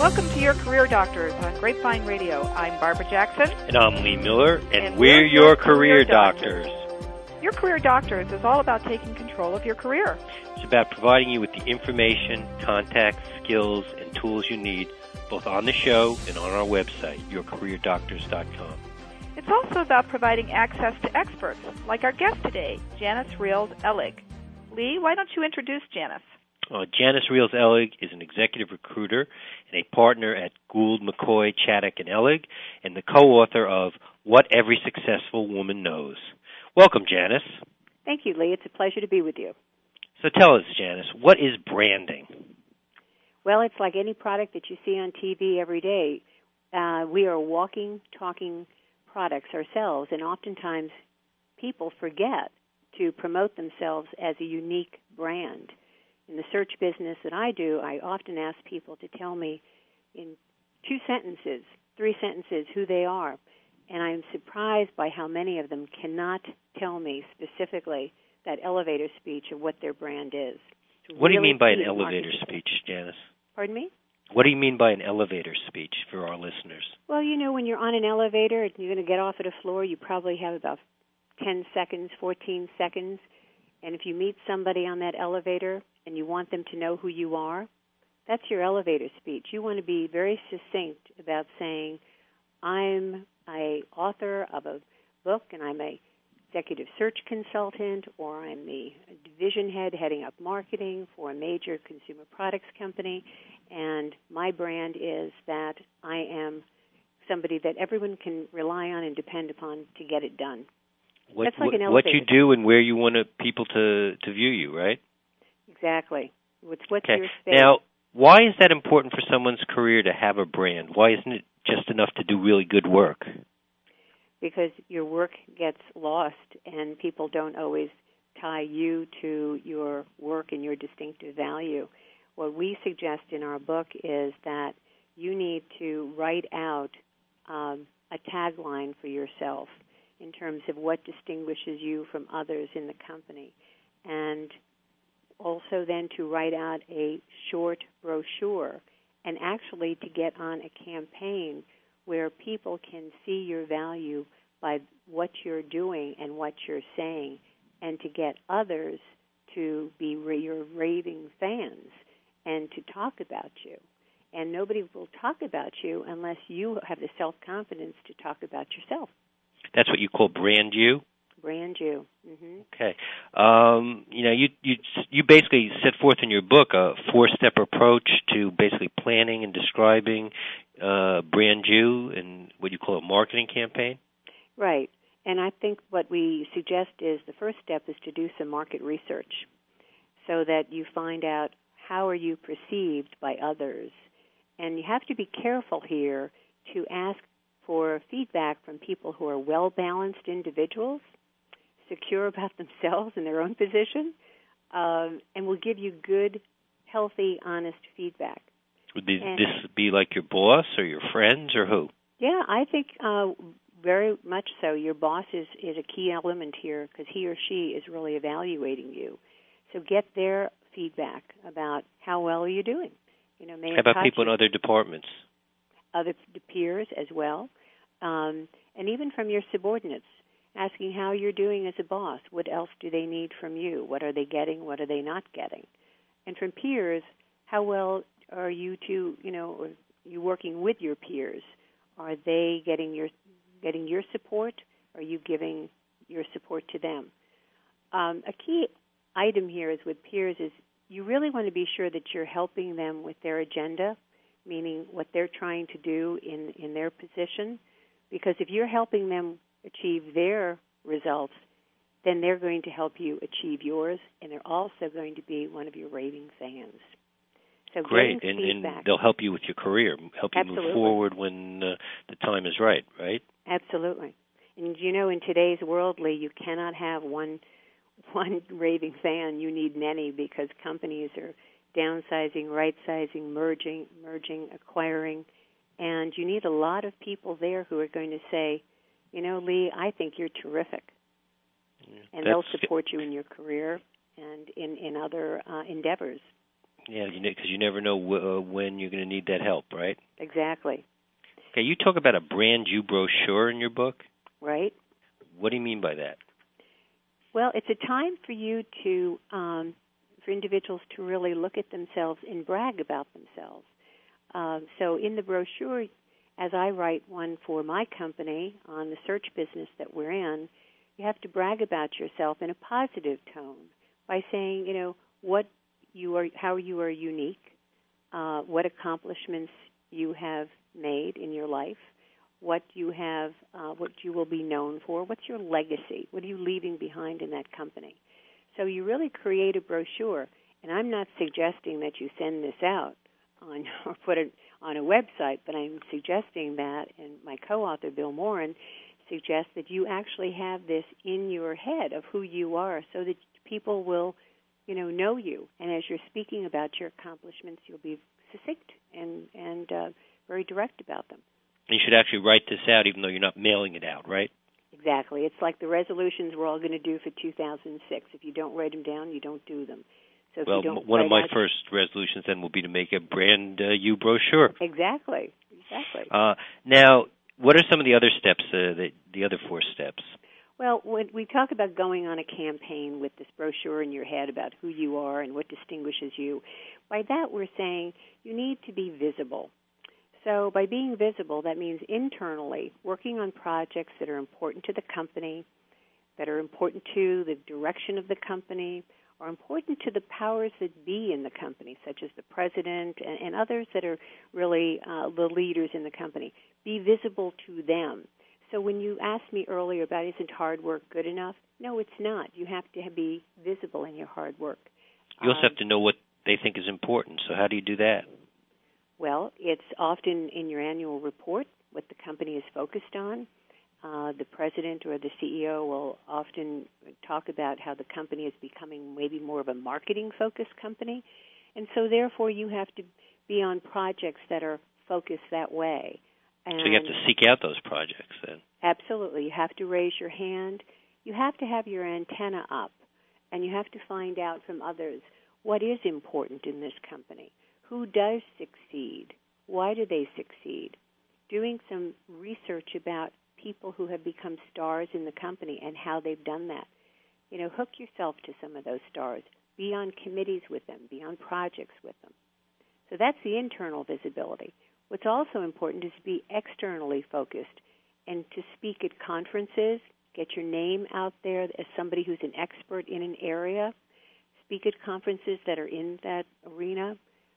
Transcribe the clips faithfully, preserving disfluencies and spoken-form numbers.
Welcome to Your Career Doctors on Grapevine Radio. I'm Barbara Jackson. And I'm Lee Miller, and, and we're, we're your, your Career, career doctors. doctors. Your Career Doctors is all about taking control of your career. It's about providing you with the information, contacts, skills, and tools you need, both on the show and on our website, your career doctors dot com. It's also about providing access to experts, like our guest today, Janice Reels-Ellig. Lee, why don't you introduce Janice? Uh, Janice Reels-Ellig is an executive recruiter and a partner at Gould, McCoy, Chaddock and Ellig, and the co-author of What Every Successful Woman Knows. Welcome, Janice. Thank you, Lee. It's a pleasure to be with you. So tell us, Janice, what is branding? Well, it's like any product that you see on T V every day. Uh, we are walking, talking products ourselves, and oftentimes people forget to promote themselves as a unique brand. In the search business that I do, I often ask people to tell me in two sentences, three sentences, who they are. And I'm surprised by how many of them cannot tell me specifically that elevator speech of what their brand is. It's what do you really mean by an key to elevator marketing. speech, Janice? Pardon me? What do you mean by an elevator speech for our listeners? Well, you know, when you're on an elevator and you're going to get off at a floor, you probably have about ten seconds, fourteen seconds. And if you meet somebody on that elevator and you want them to know who you are, that's your elevator speech. You want to be very succinct about saying, I'm an author of a book and I'm a executive search consultant, or I'm the division head heading up marketing for a major consumer products company, and my brand is that I am somebody that everyone can rely on and depend upon to get it done. What, That's like an what you elevator. do and where you want to, people to, to view you, right? Exactly. What's, what's Okay. your space? Now, why is that important for someone's career to have a brand? Why isn't it just enough to do really good work? Because your work gets lost and people don't always tie you to your work and your distinctive value. What we suggest in our book is that you need to write out um, a tagline for yourself in terms of what distinguishes you from others in the company, and also then to write out a short brochure and actually to get on a campaign where people can see your value by what you're doing and what you're saying, and to get others to be your raving fans and to talk about you. And nobody will talk about you unless you have the self-confidence to talk about yourself. That's what you call brand you? Brand you. Mm-hmm. Okay. Um, you know, you, you you basically set forth in your book a four-step approach to basically planning and describing uh, brand you and what you call a marketing campaign. Right. And I think what we suggest is the first step is to do some market research so that you find out how are you perceived by others. And you have to be careful here to ask for feedback from people who are well-balanced individuals, secure about themselves and their own position, um, and will give you good, healthy, honest feedback. Would these, and, this be like your boss or your friends or who? Yeah, I think uh, very much so. Your boss is, is a key element here because he or she is really evaluating you. So get their feedback about how well are you doing. You know, may How about people you, in other departments? Other peers as well, um, and even from your subordinates, asking how you're doing as a boss. What else do they need from you? What are they getting? What are they not getting? And from peers, how well are you to, you know, are you working with your peers? Are they getting your getting your support? Are you giving your support to them? Um, a key item here is with peers is you really want to be sure that you're helping them with their agenda, meaning what they're trying to do in, in their position. Because if you're helping them achieve their results, then they're going to help you achieve yours, and they're also going to be one of your raving fans. So Great, and, and they'll help you with your career, help you Absolutely. move forward when uh, the time is right, right? Absolutely. And you know, in today's world, Lee, you cannot have one one raving fan. You need many because companies are downsizing, right-sizing, merging, merging, acquiring, and you need a lot of people there who are going to say, you know, Lee, I think you're terrific. Yeah, and they'll support you in your career and in, in other uh, endeavors. Yeah, because you, ne- 'cause you never know w- uh, when you're going to need that help, right? Exactly. Okay, you talk about a brand new brochure in your book. Right. What do you mean by that? Well, it's a time for you to, um, for individuals to really look at themselves and brag about themselves. Um, so in the brochure, as I write one for my company on the search business that we're in, you have to brag about yourself in a positive tone by saying, you know, what you are, how you are unique, uh, what accomplishments you have made in your life, what you have, uh, what you will be known for, what's your legacy, what are you leaving behind in that company. So you really create a brochure, and I'm not suggesting that you send this out on or put it on a website, but I'm suggesting that, and my co-author, Bill Morin, suggests that you actually have this in your head of who you are so that people will, you know, know you. And as you're speaking about your accomplishments, you'll be succinct and, and uh, very direct about them. You should actually write this out even though you're not mailing it out, right? Exactly. It's like the resolutions we're all going to do for two thousand six. If you don't write them down, you don't do them. So if well, you don't one of my out, first resolutions then will be to make a brand uh, new brochure. Exactly. Exactly. Uh, now, what are some of the other steps, uh, the, the other four steps? Well, when we talk about going on a campaign with this brochure in your head about who you are and what distinguishes you, by that we're saying you need to be visible. So by being visible, that means internally working on projects that are important to the company, that are important to the direction of the company, or important to the powers that be in the company, such as the president and, and others that are really uh, the leaders in the company. Be visible to them. So when you asked me earlier about isn't hard work good enough, no, it's not. You have to be visible in your hard work. You also um, have to know what they think is important. So how do you do that? Well, it's often in your annual report what the company is focused on. Uh, the president or the C E O will often talk about how the company is becoming maybe more of a marketing-focused company. And so, therefore, you have to be on projects that are focused that way. And so you have to seek out those projects then. Absolutely. You have to raise your hand. You have to have your antenna up, and you have to find out from others what is important in this company. Who does succeed? Why do they succeed? Doing some research about people who have become stars in the company and how they've done that. You know, hook yourself to some of those stars. Be on committees with them. Be on projects with them. So that's the internal visibility. What's also important is to be externally focused and to speak at conferences, get your name out there as somebody who's an expert in an area, speak at conferences that are in that arena,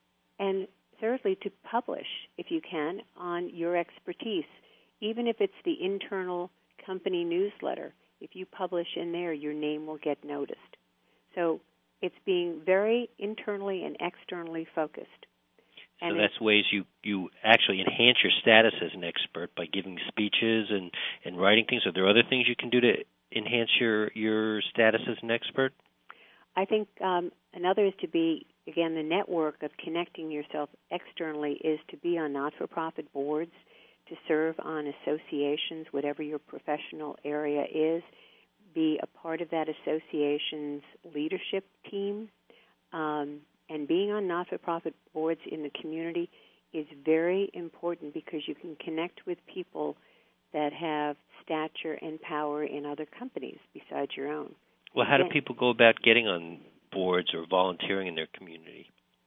and thirdly, to publish, if you can, on your expertise. Even if it's the internal company newsletter, if you publish in there, your name will get noticed. So it's being very internally and externally focused. So and that's ways you, you actually enhance your status as an expert by giving speeches and, and writing things. Are there other things you can do to enhance your, your status as an expert? I think um, another is to be, again, the network of connecting yourself externally is to be on not-for-profit boards, to serve on associations, whatever your professional area is, be a part of that association's leadership team. Um, and being on not-for-profit boards in the community is very important because you can connect with people that have stature and power in other companies besides your own. Well, how do people go about getting on boards or volunteering in their community?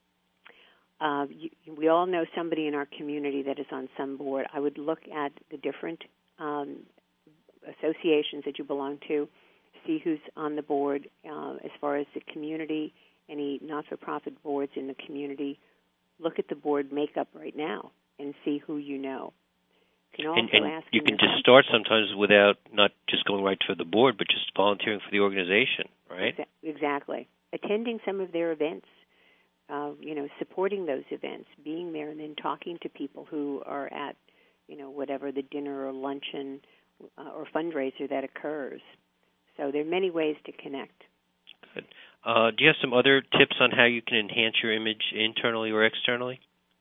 Uh, you, we all know somebody in our community that is on some board. I would look at the different um, associations that you belong to, see who's on the board uh, as far as the community, any not-for-profit boards in the community. Look at the board makeup right now and see who you know. You can also and and ask you can just start sometimes without not just going right for the board, but just volunteering for the organization, right? Exactly. Attending some of their events, uh, you know, supporting those events, being there and then talking to people who are at, you know, whatever the dinner or luncheon uh, or fundraiser that occurs. So there are many ways to connect. Good. Uh, do you have some other tips on how you can enhance your image internally or externally?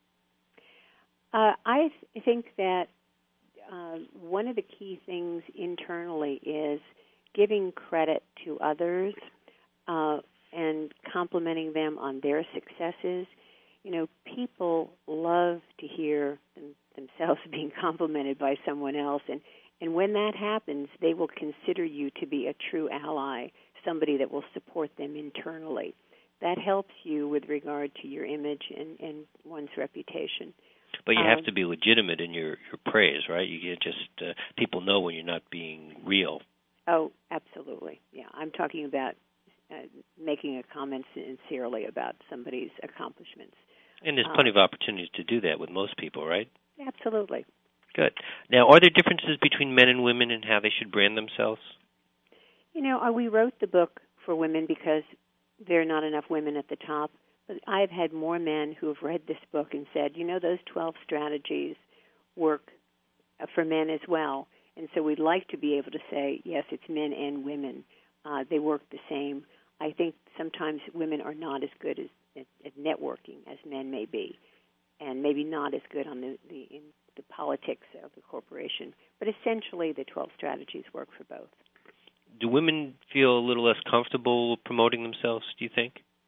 Uh, I th- think that uh, one of the key things internally is giving credit to others uh, and complimenting them on their successes. You know, people love to hear them, themselves being complimented by someone else, and, and when that happens, they will consider you to be a true ally, somebody that will support them internally. That helps you with regard to your image and, and one's reputation. But you um, have to be legitimate in your, your praise, right? You can't just uh, people know when you're not being real. Oh, absolutely. Yeah, I'm talking about uh, making a comment sincerely about somebody's accomplishments. And there's um, plenty of opportunities to do that with most people, right? Absolutely. Good. Now, are there differences between men and women in how they should brand themselves? You know, uh, we wrote the book for women because there are not enough women at the top. But I've had more men who have read this book and said, you know, those twelve strategies work for men as well. And so we'd like to be able to say, yes, it's men and women. Uh, they work the same. I think sometimes women are not as good as, at, at networking as men may be, and maybe not as good on the, the, in the politics of the corporation. But essentially, the twelve strategies work for both. Do women feel a little less comfortable promoting themselves, do you think?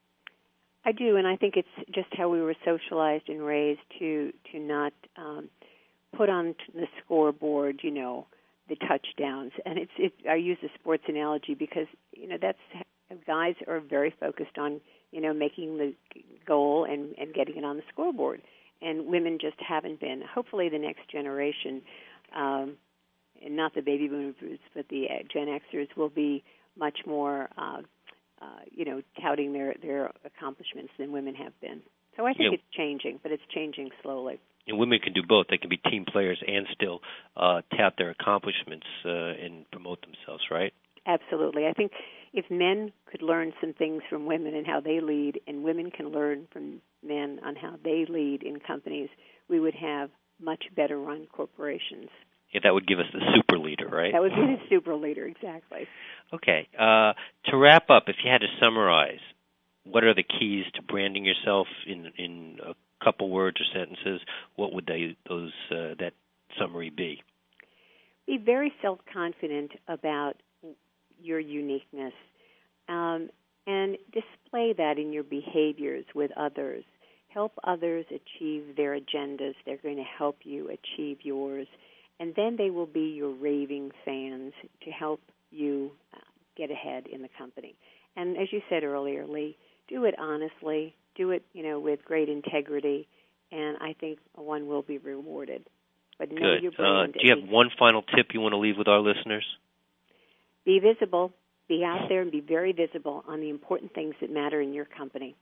I do, and I think it's just how we were socialized and raised to to not um, put on the scoreboard, you know, the touchdowns. And it's it, I use a sports analogy because, you know, that's guys are very focused on, you know, making the goal and, and getting it on the scoreboard. And women just haven't been. Hopefully the next generation, um, and not the baby boomers, but the Gen Xers will be much more uh, Uh, you know, touting their, their accomplishments than women have been. So I think yeah. it's changing, but it's changing slowly. And women can do both. They can be team players and still uh, tout their accomplishments uh, and promote themselves, right? Absolutely. I think if men could learn some things from women and how they lead, and women can learn from men on how they lead in companies, we would have much better run corporations. Yeah, that would give us the super leader, right? That would be the super leader, exactly. Okay. Uh, to wrap up, if you had to summarize, what are the keys to branding yourself in in a couple words or sentences? What would they those uh, that summary be? Be very self-confident about your uniqueness, um, and display that in your behaviors with others. Help others achieve their agendas. They're going to help you achieve yours. And then they will be your raving fans to help you uh, get ahead in the company. And as you said earlier, Lee, do it honestly, do it, you know, with great integrity, and I think one will be rewarded. But know Good. your brand. Uh, do you have one final tip you want to leave with our listeners? Be visible. Be out there and be very visible on the important things that matter in your company.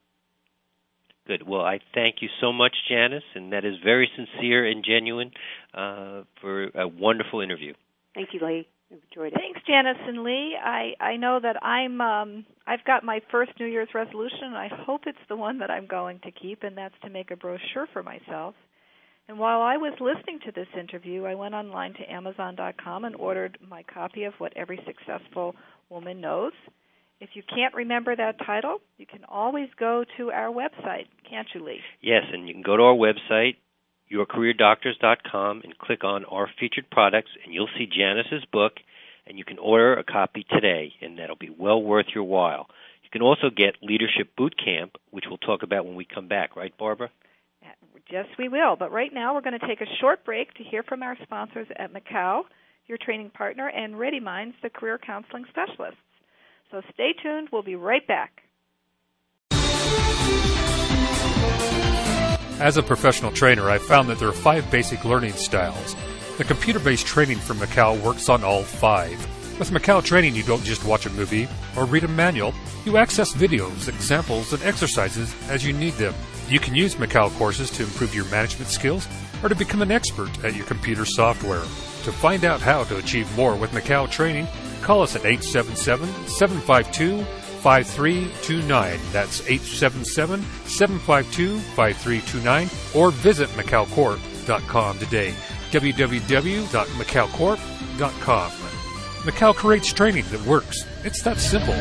Good. Well, I thank you so much, Janice, and that is very sincere and genuine uh, for a wonderful interview. Thank you, Lee. I enjoyed it. Thanks, Janice and Lee. I, I know that I'm um, I've got my first New Year's resolution, and I hope it's the one that I'm going to keep, and that's to make a brochure for myself. And while I was listening to this interview, I went online to Amazon dot com and ordered my copy of What Every Successful Woman Knows. If you can't remember that title, you can always go to our website, can't you, Lee? Yes, and you can go to our website, your career doctors dot com, and click on our featured products, and you'll see Janice's book, and you can order a copy today, and that'll be well worth your while. You can also get Leadership Boot Camp, which we'll talk about when we come back, right, Barbara? Yes, we will. But right now we're going to take a short break to hear from our sponsors at Macau, your training partner, and Ready Minds, the career counseling specialists. So stay tuned. We'll be right back. As a professional trainer, I've found that there are five basic learning styles. The computer-based training from Macau works on all five. With Macau Training, you don't just watch a movie or read a manual. You access videos, examples, and exercises as you need them. You can use Macau courses to improve your management skills or to become an expert at your computer software. To find out how to achieve more with Macau Training, call us at eight seven seven, seven five two, five three two nine. That's eight seven seven, seven five two, five three two nine, or visit Macau Corp dot com today. w w w dot macau corp dot com. Macau creates training that works. It's that simple.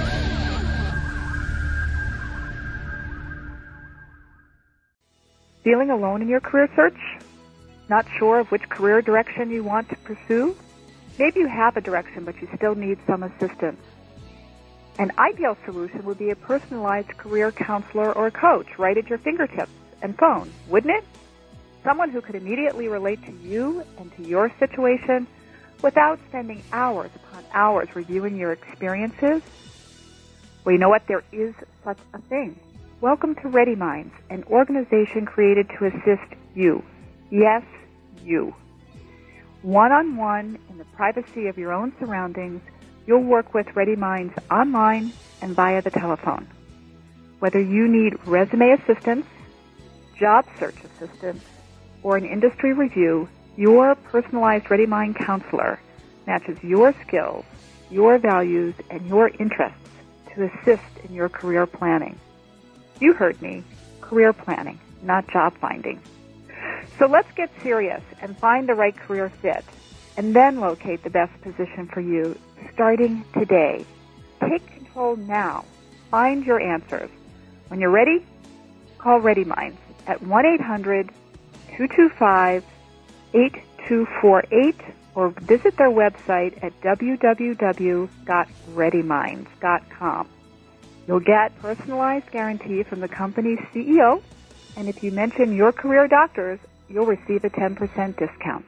Feeling alone in your career search? Not sure of which career direction you want to pursue? Maybe you have a direction, but you still need some assistance. An ideal solution would be a personalized career counselor or coach right at your fingertips and phone, wouldn't it? Someone who could immediately relate to you and to your situation without spending hours upon hours reviewing your experiences. Well, you know what? There is such a thing. Welcome to Ready Minds, an organization created to assist you. Yes, you. One-on-one, in the privacy of your own surroundings, you'll work with Ready Minds online and via the telephone. Whether you need resume assistance, job search assistance, or an industry review, your personalized Ready Mind counselor matches your skills, your values, and your interests to assist in your career planning. You heard me, career planning, not job finding. So let's get serious and find the right career fit, and then locate the best position for you, starting today. Take control now. Find your answers. When you're ready, call Ready Minds at one eight hundred two two five eight two four eight or visit their website at w w w dot ready minds dot com. You'll get personalized guarantee from the company's C E O, and if you mention your career doctors, you'll receive a ten percent discount.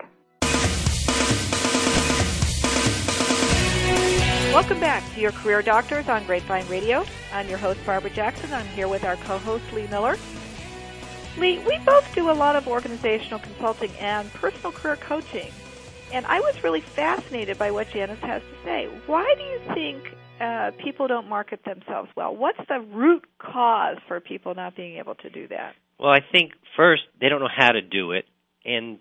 Welcome back to Your Career Doctors on Grapevine Radio. I'm your host, Barbara Jackson. I'm here with our co-host, Lee Miller. Lee, we both do a lot of organizational consulting and personal career coaching, and I was really fascinated by what Janice has to say. Why do you think uh, people don't market themselves well? What's the root cause for people not being able to do that? Well, I think first they don't know how to do it, and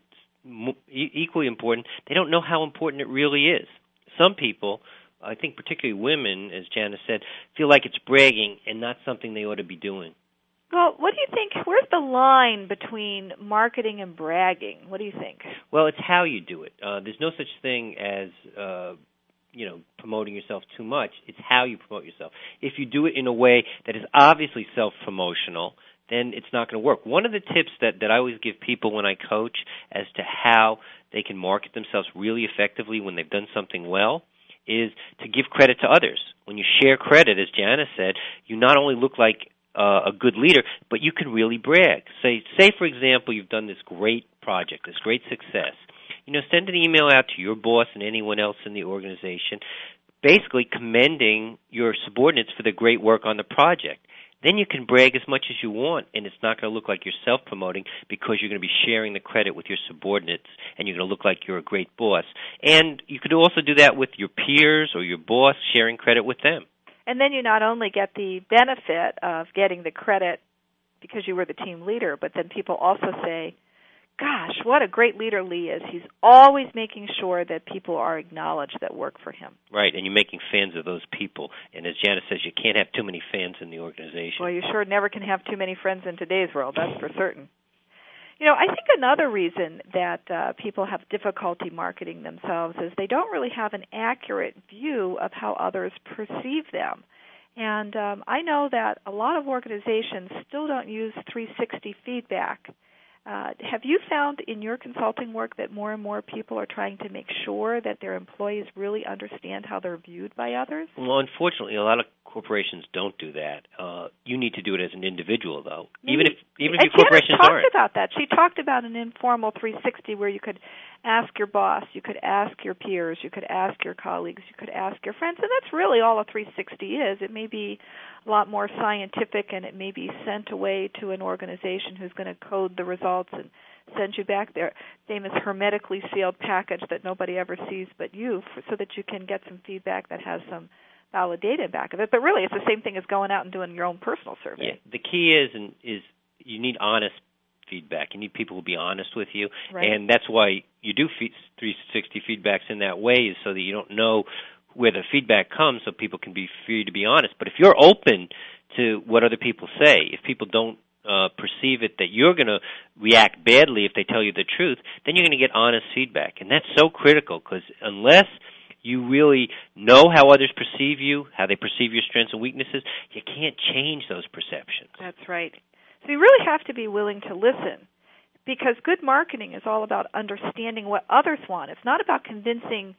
equally important, they don't know how important it really is. Some people, I think particularly women, as Janice said, feel like it's bragging and not something they ought to be doing. Well, what do you think? Where's the line between marketing and bragging? What do you think? Well, it's how you do it. Uh, there's no such thing as, uh, you know, promoting yourself too much. It's how you promote yourself. If you do it in a way that is obviously self-promotional, then it's not going to work. One of the tips that, that I always give people when I coach as to how they can market themselves really effectively when they've done something well is to give credit to others. When you share credit, as Janice said, you not only look like Uh, a good leader, but you can really brag. Say, say for example, you've done this great project, this great success. You know, send an email out to your boss and anyone else in the organization, basically commending your subordinates for the great work on the project. Then you can brag as much as you want, and it's not going to look like you're self-promoting because you're going to be sharing the credit with your subordinates, and you're going to look like you're a great boss. And you could also do that with your peers or your boss, sharing credit with them. And then you not only get the benefit of getting the credit because you were the team leader, but then people also say, gosh, what a great leader Lee is. He's always making sure that people are acknowledged that work for him. Right, and you're making fans of those people. And as Janice says, you can't have too many fans in the organization. Well, you sure never can have too many friends in today's world, that's for certain. You know, I think another reason that uh, people have difficulty marketing themselves is they don't really have an accurate view of how others perceive them. And um, I know that a lot of organizations still don't use three sixty feedback. Uh, have you found in your consulting work that more and more people are trying to make sure that their employees really understand how they're viewed by others? Well, unfortunately, a lot of corporations don't do that. Uh, you need to do it as an individual, though. Maybe. Even if even if and your corporations talked aren't. about that. She talked about an informal three sixty where you could ask your boss, you could ask your peers, you could ask your colleagues, you could ask your friends, and that's really all a three sixty is. It may be a lot more scientific, and it may be sent away to an organization who's going to code the results and send you back their famous hermetically sealed package that nobody ever sees but you, for, so that you can get some feedback that has some valid data back of it. But really, it's the same thing as going out and doing your own personal survey. Yeah, the key is and is you need honest feedback. You need people who will be honest with you, right. And that's why you do three sixty feedbacks in that way, is so that you don't know where the feedback comes, so people can be free to be honest. But if you're open to what other people say, if people don't uh, perceive it that you're going to react badly if they tell you the truth, then you're going to get honest feedback. And that's so critical, because unless you really know how others perceive you, how they perceive your strengths and weaknesses, you can't change those perceptions. That's right. So you really have to be willing to listen, because good marketing is all about understanding what others want. It's not about convincing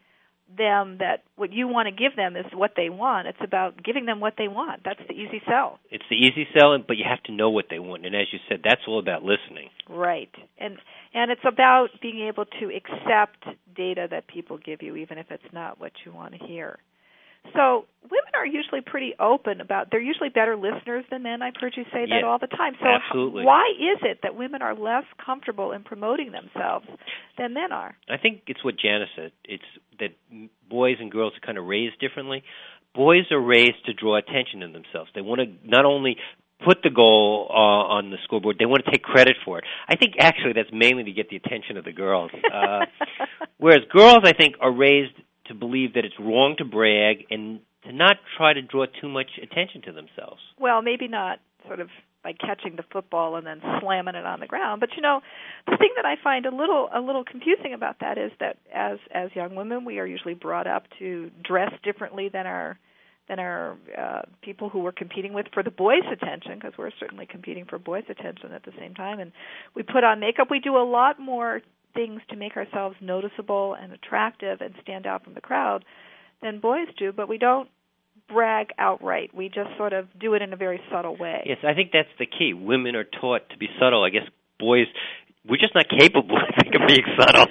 them that what you want to give them is what they want. It's about giving them what they want. That's the easy sell. It's the easy sell, but you have to know what they want. And as you said, that's all about listening. Right. And and it's about being able to accept data that people give you, even if it's not what you want to hear. So women are usually pretty open about, they're usually better listeners than men. I've heard you say that yeah, all the time. So absolutely. How, why is it that women are less comfortable in promoting themselves than men are? I think it's what Janice said. It's that boys and girls are kind of raised differently. Boys are raised to draw attention to themselves. They want to not only put the goal uh, on the scoreboard, they want to take credit for it. I think actually that's mainly to get the attention of the girls. Uh, whereas girls, I think, are raised to believe that it's wrong to brag and to not try to draw too much attention to themselves. Well, maybe not sort of by catching the football and then slamming it on the ground. But, you know, the thing that I find a little a little confusing about that is that as as young women, we are usually brought up to dress differently than our than our uh, people who we're competing with for the boys' attention, because we're certainly competing for boys' attention at the same time. And we put on makeup. We do a lot more things to make ourselves noticeable and attractive and stand out from the crowd than boys do, but we don't brag outright. We just sort of do it in a very subtle way. Yes, I think that's the key. Women are taught to be subtle. I guess boys, we're just not capable, I think, of being subtle.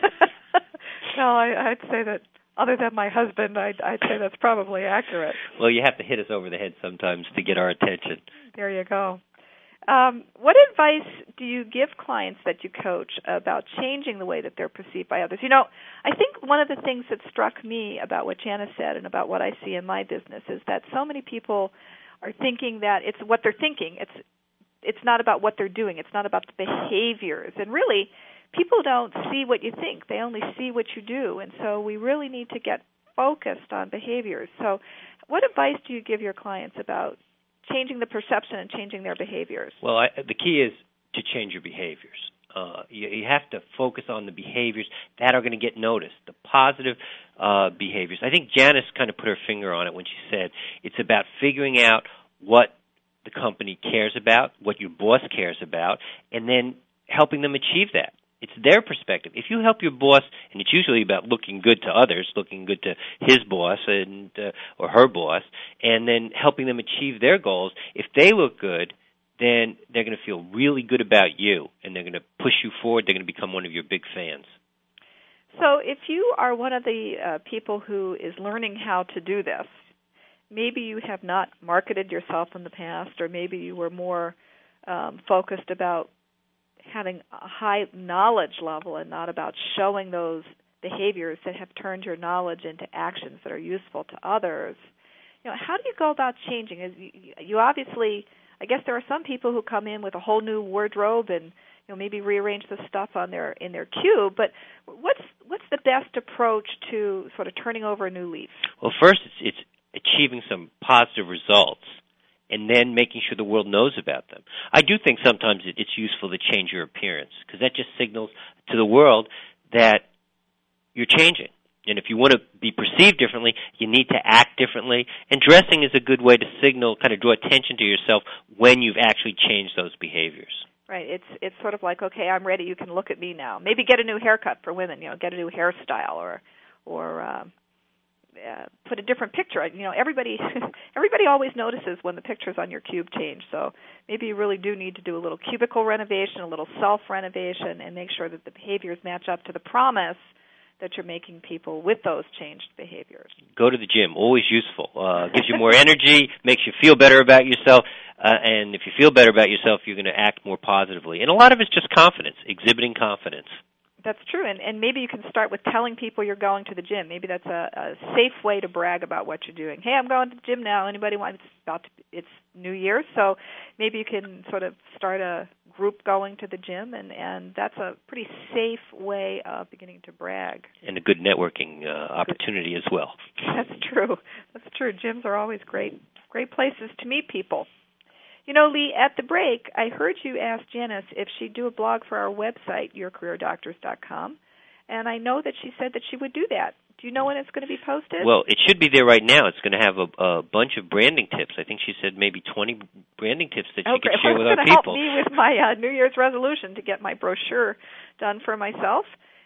No, I, I'd say that other than my husband, I'd, I'd say that's probably accurate. Well, you have to hit us over the head sometimes to get our attention. There you go. Um, what advice do you give clients that you coach about changing the way that they're perceived by others? You know, I think one of the things that struck me about what Janice said and about what I see in my business is that so many people are thinking that it's what they're thinking. It's it's not about what they're doing. It's not about the behaviors. And really, people don't see what you think. They only see what you do. And so we really need to get focused on behaviors. So what advice do you give your clients about changing the perception and changing their behaviors? Well, I, the key is to change your behaviors. Uh, you, you have to focus on the behaviors that are going to get noticed, the positive uh, behaviors. I think Janice kind of put her finger on it when she said it's about figuring out what the company cares about, what your boss cares about, and then helping them achieve that. It's their perspective. If you help your boss, and it's usually about looking good to others, looking good to his boss and uh, or her boss, and then helping them achieve their goals, if they look good, then they're going to feel really good about you, and they're going to push you forward. They're going to become one of your big fans. So if you are one of the uh, people who is learning how to do this, maybe you have not marketed yourself in the past, or maybe you were more um, focused about having a high knowledge level and not about showing those behaviors that have turned your knowledge into actions that are useful to others. You know, how do you go about changing? Is you, you obviously, I guess there are some people who come in with a whole new wardrobe and, you know, maybe rearrange the stuff on their in their cube. But what's what's the best approach to sort of turning over a new leaf? Well, first it's, it's achieving some positive results, and then making sure the world knows about them. I do think sometimes it's useful to change your appearance, because that just signals to the world that you're changing. And if you want to be perceived differently, you need to act differently. And dressing is a good way to signal, kind of draw attention to yourself when you've actually changed those behaviors. Right. It's it's sort of like, okay, I'm ready. You can look at me now. Maybe get a new haircut for women. You know, get a new hairstyle, or or uh, uh, put a different picture. You know, everybody everybody always notices when the pictures on your cube change. So maybe you really do need to do a little cubicle renovation, a little self renovation, and make sure that the behaviors match up to the promise that you're making people with those changed behaviors. Go to the gym, always useful. Uh, gives you more energy, makes you feel better about yourself, uh, and if you feel better about yourself, you're going to act more positively. And a lot of it's just confidence, exhibiting confidence. That's true, and, and maybe you can start with telling people you're going to the gym. Maybe that's a, a safe way to brag about what you're doing. Hey, I'm going to the gym now. Anybody want? It's about to, it's New Year's, so maybe you can sort of start a group going to the gym, and, and that's a pretty safe way of beginning to brag. And a good networking uh, opportunity as well. That's true. That's true. Gyms are always great, great places to meet people. You know, Lee, at the break, I heard you ask Janice if she'd do a blog for our website, your career doctors dot com, and I know that she said that she would do that. Do you know when it's going to be posted? Well, it should be there right now. It's going to have a, a bunch of branding tips. I think she said maybe twenty branding tips that oh, she could great. share well, with our people. It's people. going to help me with my uh, New Year's resolution to get my brochure done for myself.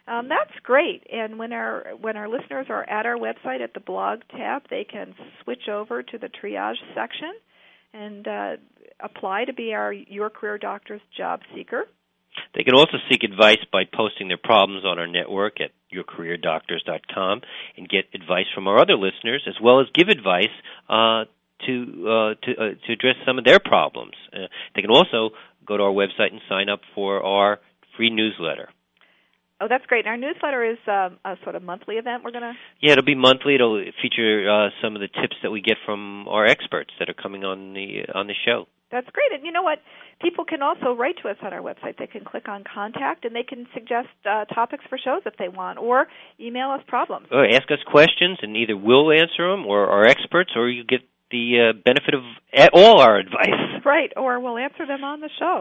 Um, that's great. And when our when our listeners are at our website at the blog tab, they can switch over to the triage section and uh, apply to be our Your Career Doctor's job seeker. They can also seek advice by posting their problems on our network at your career doctors dot com and get advice from our other listeners, as well as give advice uh, to uh, to uh, to address some of their problems. Uh, they can also go to our website and sign up for our free newsletter. Oh, that's great. And our newsletter is um, a sort of monthly event we're going to... Yeah, it'll be monthly. It'll feature uh, some of the tips that we get from our experts that are coming on the on the show. That's great. And you know what? People can also write to us on our website. They can click on Contact, and they can suggest uh, topics for shows if they want, or email us problems. Or ask us questions, and either we'll answer them, or our experts, or you get the uh, benefit of all our advice. Right, or we'll answer them on the show.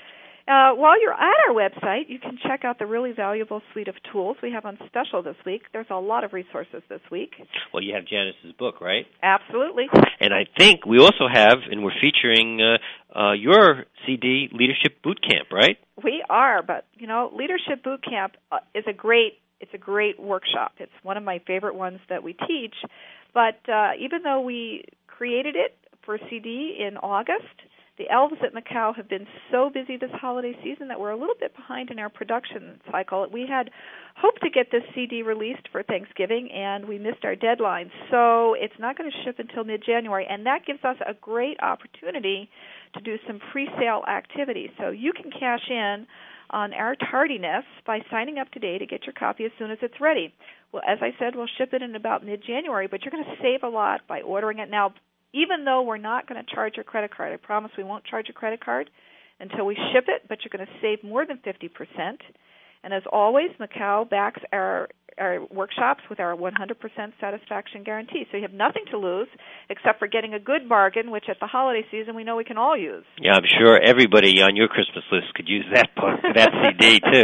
Uh, while you're at our website, you can check out the really valuable suite of tools we have on special this week. There's a lot of resources this week. Well, you have Janice's book, right? Absolutely. And I think we also have, and we're featuring uh, uh, your C D, Leadership Boot Camp, right? We are, but, you know, Leadership Boot Camp uh, is a great, it's a great workshop. It's one of my favorite ones that we teach. But uh, even though we created it for C D in August, the elves at Macau have been so busy this holiday season that we're a little bit behind in our production cycle. We had hoped to get this C D released for Thanksgiving, and we missed our deadline. So it's not going to ship until mid-January, and that gives us a great opportunity to do some pre-sale activities. So you can cash in on our tardiness by signing up today to get your copy as soon as it's ready. Well, as I said, we'll ship it in about mid-January, but you're going to save a lot by ordering it now. Even though we're not going to charge your credit card, I promise we won't charge your credit card until we ship it, but you're going to save more than fifty percent. And as always, Macau backs our, our workshops with our one hundred percent satisfaction guarantee. So you have nothing to lose except for getting a good bargain, which at the holiday season we know we can all use. Yeah, I'm sure everybody on your Christmas list could use that book, that C D, too.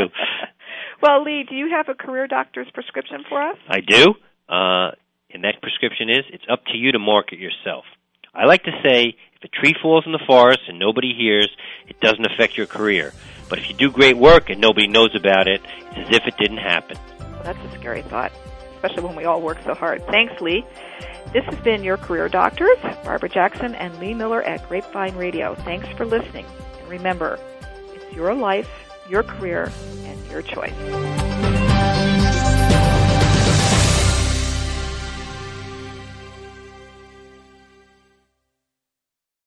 Well, Lee, do you have a career doctor's prescription for us? I do. Uh, and that prescription is, it's up to you to market yourself. I like to say, if a tree falls in the forest and nobody hears, it doesn't affect your career. But if you do great work and nobody knows about it, it's as if it didn't happen. Well, that's a scary thought, especially when we all work so hard. Thanks, Lee. This has been Your Career Doctors, Barbara Jackson and Lee Miller at Grapevine Radio. Thanks for listening. And remember, it's your life, your career, and your choice.